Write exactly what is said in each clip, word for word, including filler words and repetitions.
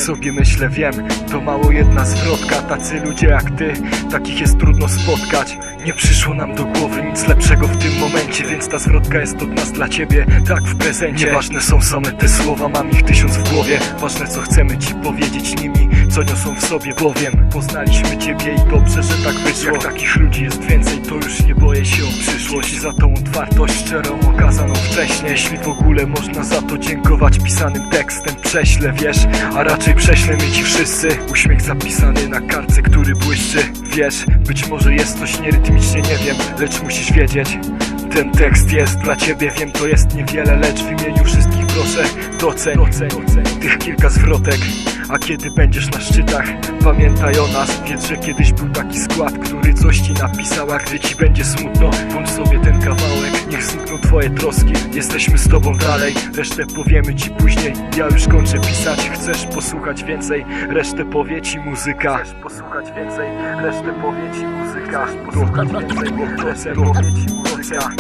sobie myślę, wiem, to mało jedna zwrotka. Tacy ludzie jak ty, takich jest trudno spotkać. Nie przyszło nam do głowy nic lepszego w tym momencie, więc ta zwrotka jest od nas dla ciebie, tak w prezencie. Nieważne są same te słowa, mam ich tysiąc w głowie. Ważne co chcemy ci powiedzieć nimi, co niosą w sobie, bowiem poznaliśmy ciebie i dobrze, że tak wyszło. Jak takich ludzi jest więcej, to już nie boję się o przyszłość. I za tą otwartość szczerą okazaną wcześniej, jeśli w ogóle można za to dziękować, pisanym tekstem prześlę, wiesz, a raczej prześlemy ci wszyscy uśmiech zapisany na kartce, który błyszczy. Wiesz, być może jest coś nierytmicznie, nie wiem, lecz musisz wiedzieć, ten tekst jest dla ciebie. Wiem, to jest niewiele, lecz w imieniu wszystkich proszę, doceń, doceń, doceń tych kilka zwrotek. A kiedy będziesz na szczytach, pamiętaj o nas. Wiedz, że kiedyś był taki skład, który coś ci napisał. A gdy ci będzie smutno, włącz sobie ten kawałek. Niech znikną twoje troski, jesteśmy z tobą dalej. Resztę powiemy ci później, ja już kończę pisać. Chcesz posłuchać więcej, resztę powie ci muzyka. Chcesz posłuchać więcej, resztę powie ci muzyka. Chcesz posłuchać więcej, resztę powie ci muzyka.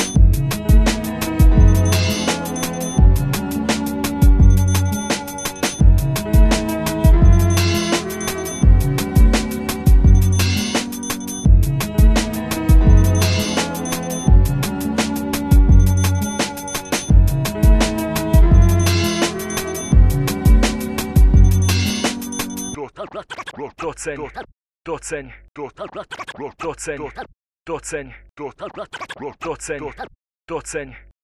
Doceń, doceń, doceń, doceń, doceń, doceń, doceń.